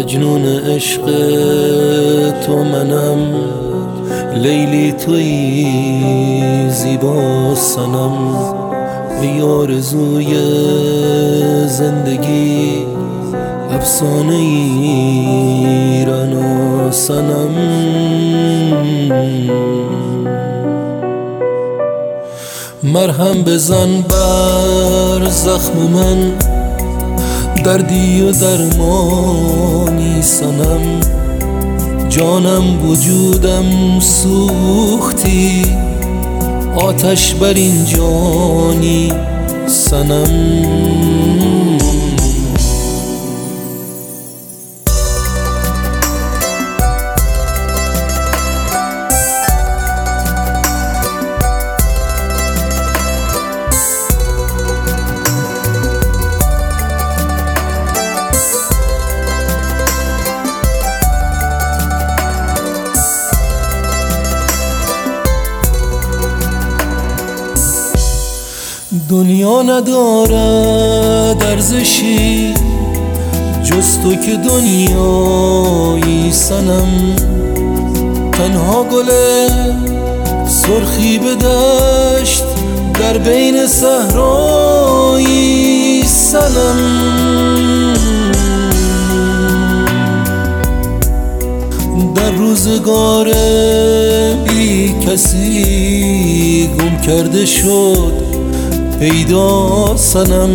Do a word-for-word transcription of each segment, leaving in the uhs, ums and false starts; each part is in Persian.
مجنون عشق تو منم، لیلی تویی زیبا صنم، ای آرزوی زندگی افسانه ای رنا صنم. مرهم بزن بر زخم من، دردی و درمانی صنم، جانم وجودم سوختی، آتش بر این جانی صنم. دنیا ندارد ارزشی جز تو که دنیایی صنم، تنها گل سرخی به دشت در بین صحرایی صنم. در روزگار بی کسی گم کرده شد پیدا صنم،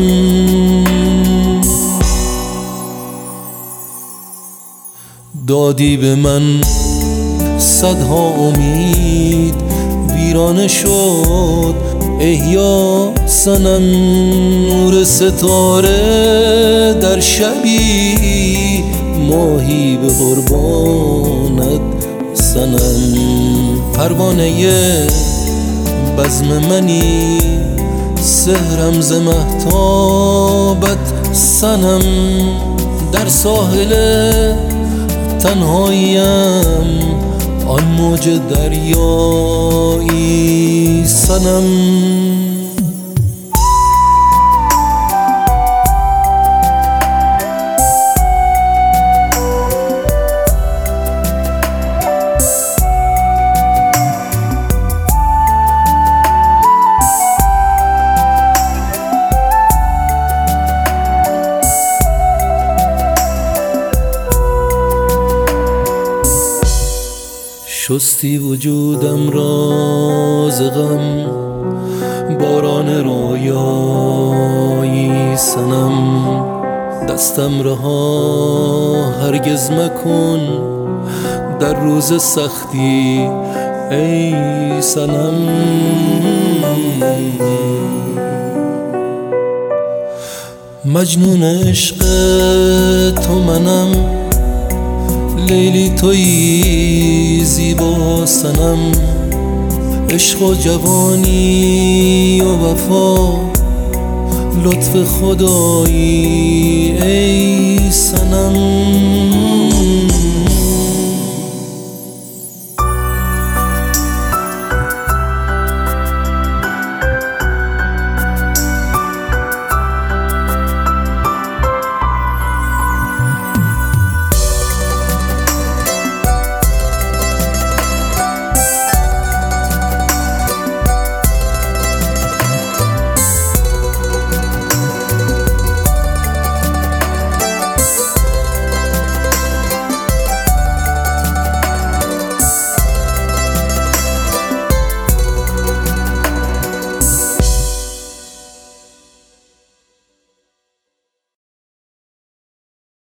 دادی به من صدها امید، ویرانه شد احیا صنم. نور ستاره در شبی، ماهی به قربانت صنم. پروانه بزم منی، سحرم ز مهتابت صنم، در ساحل تنهاییم آن موج دریایی صنم. شستی وجودم را ز غم، باران رویایی صنم. دستم رها هرگز مکن در روز سختی ای صنم. مجنون عشق تو منم، لیلی تویی زیبا صنم، عشق و جوانی و وفا لطف خدایی ای صنم.